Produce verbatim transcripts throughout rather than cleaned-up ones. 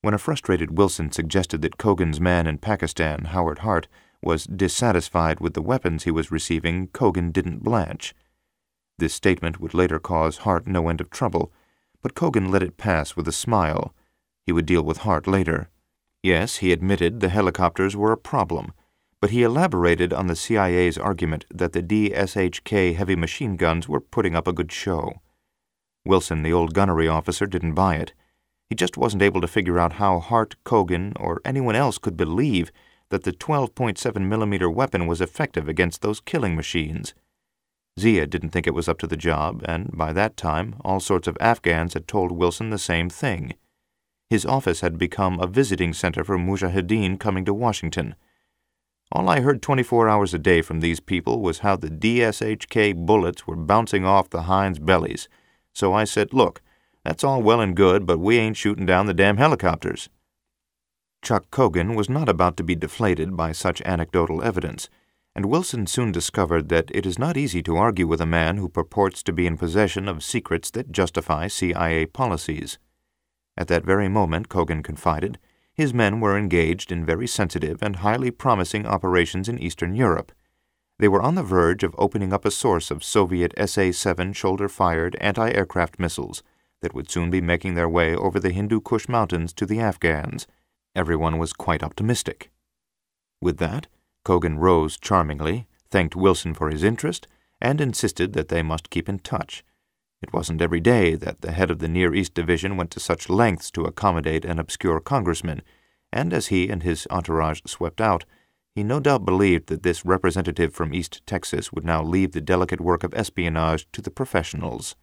When a frustrated Wilson suggested that Cogan's man in Pakistan, Howard Hart, was dissatisfied with the weapons he was receiving, Cogan didn't blanch. This statement would later cause Hart no end of trouble, but Cogan let it pass with a smile. He would deal with Hart later. Yes, he admitted the helicopters were a problem, but he elaborated on the C I A's argument that the D S H K heavy machine guns were putting up a good show. Wilson, the old gunnery officer, didn't buy it. He just wasn't able to figure out how Hart, Cogan, or anyone else could believe that the twelve point seven millimeter weapon was effective against those killing machines. Zia didn't think it was up to the job, and by that time all sorts of Afghans had told Wilson the same thing. His office had become a visiting center for mujahideen coming to Washington. All I heard twenty-four hours a day from these people was how the D S H K bullets were bouncing off the hinds' bellies. So I said, look, that's all well and good, but we ain't shooting down the damn helicopters. Chuck Cogan was not about to be deflated by such anecdotal evidence, and Wilson soon discovered that it is not easy to argue with a man who purports to be in possession of secrets that justify C I A policies. At that very moment, Cogan confided, his men were engaged in very sensitive and highly promising operations in Eastern Europe. They were on the verge of opening up a source of Soviet S A seven shoulder-fired anti-aircraft missiles that would soon be making their way over the Hindu Kush Mountains to the Afghans. Everyone was quite optimistic. With that, Cogan rose charmingly, thanked Wilson for his interest, and insisted that they must keep in touch. It wasn't every day that the head of the Near East Division went to such lengths to accommodate an obscure congressman, and as he and his entourage swept out, he no doubt believed that this representative from East Texas would now leave the delicate work of espionage to the professionals.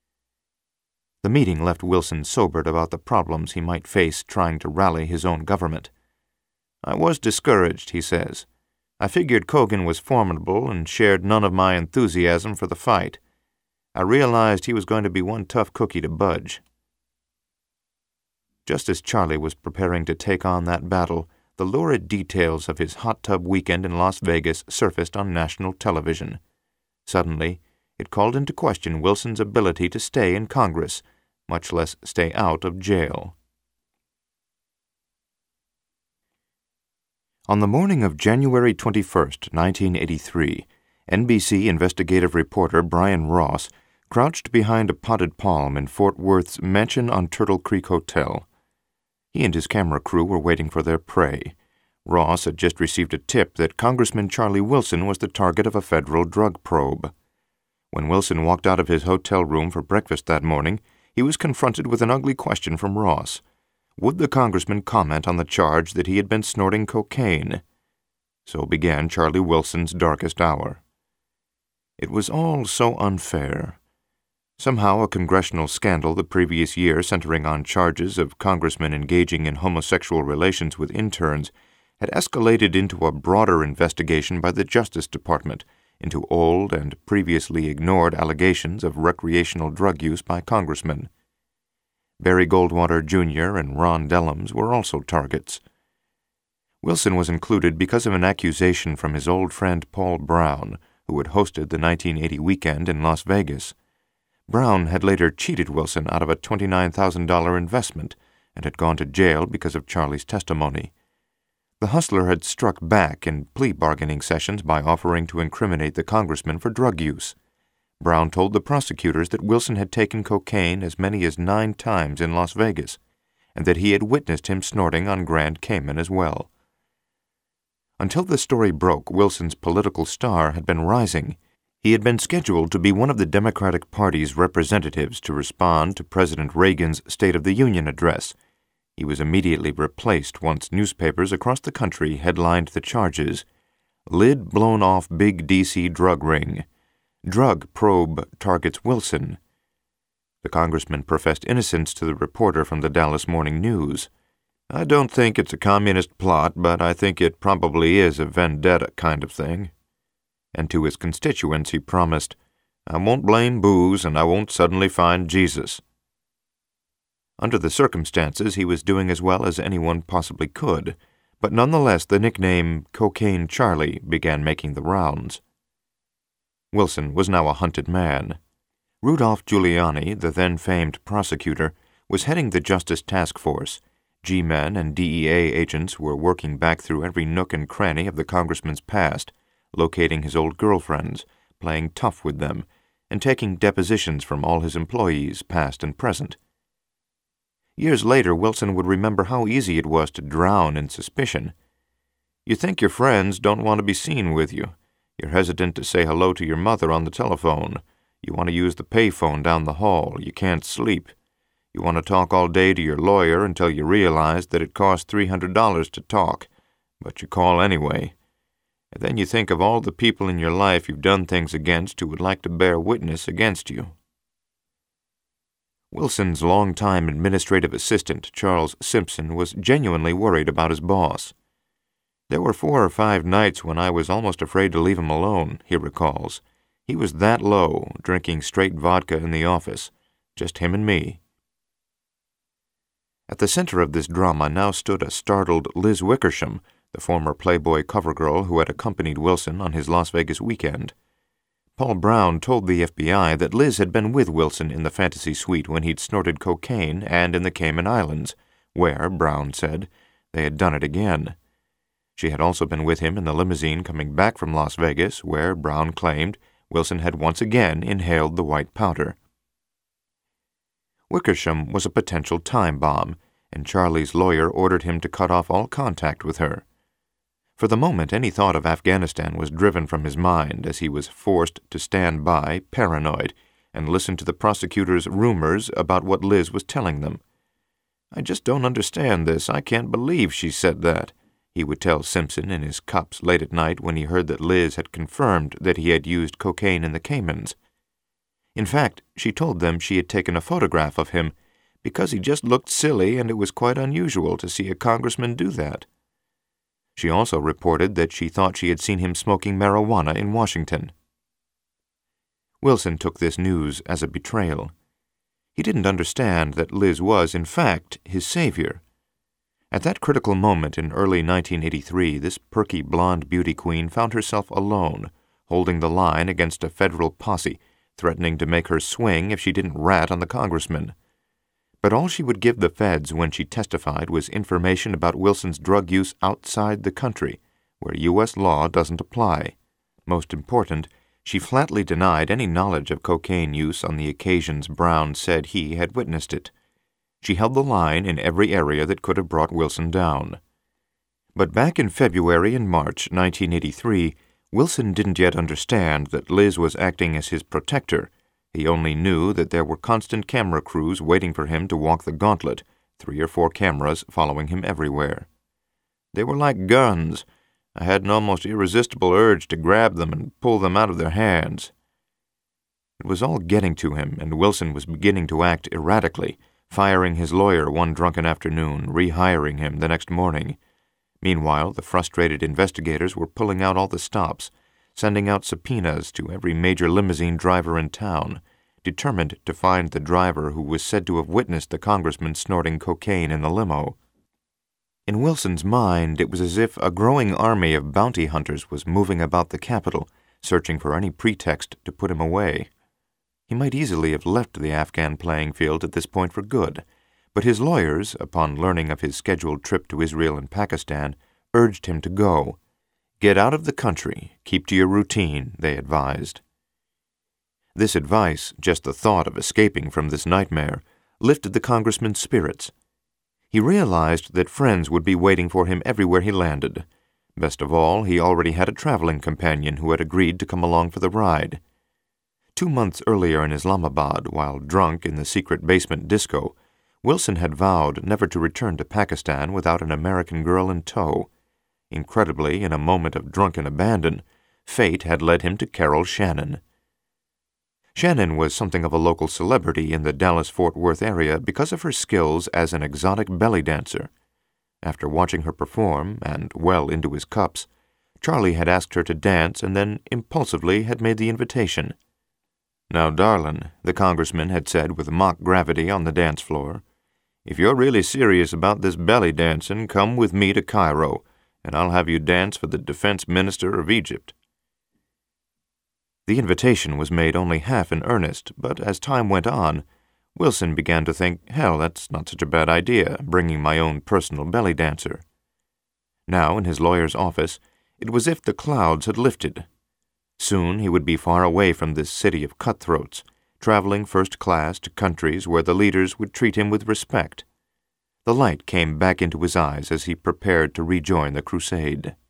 The meeting left Wilson sobered about the problems he might face trying to rally his own government. I was discouraged, he says. I figured Cogan was formidable and shared none of my enthusiasm for the fight. I realized he was going to be one tough cookie to budge. Just as Charlie was preparing to take on that battle, the lurid details of his hot tub weekend in Las Vegas surfaced on national television. Suddenly, it called into question Wilson's ability to stay in Congress, much less stay out of jail. On the morning of January twenty-first, nineteen eighty-three, N B C investigative reporter Brian Ross crouched behind a potted palm in Fort Worth's Mansion on Turtle Creek Hotel. He and his camera crew were waiting for their prey. Ross had just received a tip that Congressman Charlie Wilson was the target of a federal drug probe. When Wilson walked out of his hotel room for breakfast that morning, he was confronted with an ugly question from Ross. Would the congressman comment on the charge that he had been snorting cocaine? So began Charlie Wilson's darkest hour. It was all so unfair. Somehow a congressional scandal the previous year centering on charges of congressmen engaging in homosexual relations with interns had escalated into a broader investigation by the Justice Department into old and previously ignored allegations of recreational drug use by congressmen. Barry Goldwater, Junior and Ron Dellums were also targets. Wilson was included because of an accusation from his old friend Paul Brown, who had hosted the nineteen eighty weekend in Las Vegas. Brown had later cheated Wilson out of a twenty-nine thousand dollars investment and had gone to jail because of Charlie's testimony. The hustler had struck back in plea bargaining sessions by offering to incriminate the congressman for drug use. Brown told the prosecutors that Wilson had taken cocaine as many as nine times in Las Vegas, and that he had witnessed him snorting on Grand Cayman as well. Until the story broke, Wilson's political star had been rising. He had been scheduled to be one of the Democratic Party's representatives to respond to President Reagan's State of the Union address. He was immediately replaced once newspapers across the country headlined the charges. Lid blown off big D C drug ring. Drug probe targets Wilson. The congressman professed innocence to the reporter from the Dallas Morning News. I don't think it's a communist plot, but I think it probably is a vendetta kind of thing. And to his constituents he promised, I won't blame booze and I won't suddenly find Jesus. Under the circumstances, he was doing as well as anyone possibly could, but nonetheless the nickname Cocaine Charlie began making the rounds. Wilson was now a hunted man. Rudolph Giuliani, the then famed prosecutor, was heading the Justice Task Force, G-men and D E A agents were working back through every nook and cranny of the congressman's past, locating his old girlfriends, playing tough with them, and taking depositions from all his employees, past and present. Years later, Wilson would remember how easy it was to drown in suspicion. You think your friends don't want to be seen with you. You're hesitant to say hello to your mother on the telephone. You want to use the payphone down the hall. You can't sleep. You want to talk all day to your lawyer until you realize that it costs three hundred dollars to talk, but you call anyway. And then you think of all the people in your life you've done things against who would like to bear witness against you. Wilson's longtime administrative assistant, Charles Simpson, was genuinely worried about his boss. There were four or five nights when I was almost afraid to leave him alone, he recalls. He was that low, drinking straight vodka in the office, just him and me. At the center of this drama now stood a startled Liz Wickersham, the former Playboy cover girl who had accompanied Wilson on his Las Vegas weekend. Paul Brown told the F B I that Liz had been with Wilson in the fantasy suite when he'd snorted cocaine and in the Cayman Islands, where, Brown said, they had done it again. She had also been with him in the limousine coming back from Las Vegas, where, Brown claimed, Wilson had once again inhaled the white powder. Wickersham was a potential time bomb, and Charlie's lawyer ordered him to cut off all contact with her. For the moment, any thought of Afghanistan was driven from his mind as he was forced to stand by, paranoid, and listen to the prosecutor's rumors about what Liz was telling them. "I just don't understand this. I can't believe she said that," he would tell Simpson in his cups late at night when he heard that Liz had confirmed that he had used cocaine in the Caymans. In fact, she told them she had taken a photograph of him because he just looked silly and it was quite unusual to see a congressman do that. She also reported that she thought she had seen him smoking marijuana in Washington. Wilson took this news as a betrayal. He didn't understand that Liz was, in fact, his savior. At that critical moment in early nineteen eighty-three, this perky blonde beauty queen found herself alone, holding the line against a federal posse, threatening to make her swing if she didn't rat on the congressman. But all she would give the feds when she testified was information about Wilson's drug use outside the country, where U S law doesn't apply. Most important, she flatly denied any knowledge of cocaine use on the occasions Brown said he had witnessed it. She held the line in every area that could have brought Wilson down. But back in February and March nineteen eighty-three, Wilson didn't yet understand that Liz was acting as his protector. He only knew that there were constant camera crews waiting for him to walk the gauntlet, three or four cameras following him everywhere. They were like guns. I had an almost irresistible urge to grab them and pull them out of their hands. It was all getting to him, and Wilson was beginning to act erratically, firing his lawyer one drunken afternoon, rehiring him the next morning. Meanwhile, the frustrated investigators were pulling out all the stops, sending out subpoenas to every major limousine driver in town, determined to find the driver who was said to have witnessed the congressman snorting cocaine in the limo. In Wilson's mind, it was as if a growing army of bounty hunters was moving about the capital, searching for any pretext to put him away. He might easily have left the Afghan playing field at this point for good, but his lawyers, upon learning of his scheduled trip to Israel and Pakistan, urged him to go. "Get out of the country. Keep to your routine," they advised. This advice, just the thought of escaping from this nightmare, lifted the congressman's spirits. He realized that friends would be waiting for him everywhere he landed. Best of all, he already had a traveling companion who had agreed to come along for the ride. Two months earlier in Islamabad, while drunk in the secret basement disco, Wilson had vowed never to return to Pakistan without an American girl in tow. Incredibly, in a moment of drunken abandon, fate had led him to Carol Shannon. Shannon was something of a local celebrity in the Dallas-Fort Worth area because of her skills as an exotic belly dancer. After watching her perform, and well into his cups, Charlie had asked her to dance and then impulsively had made the invitation. "Now, darlin'," the congressman had said with mock gravity on the dance floor, "if you're really serious about this belly dancin', come with me to Cairo, and I'll have you dance for the defense minister of Egypt." The invitation was made only half in earnest, but as time went on, Wilson began to think, hell, that's not such a bad idea, bringing my own personal belly dancer. Now, in his lawyer's office, it was as if the clouds had lifted. Soon he would be far away from this city of cutthroats, traveling first class to countries where the leaders would treat him with respect. The light came back into his eyes as he prepared to rejoin the crusade.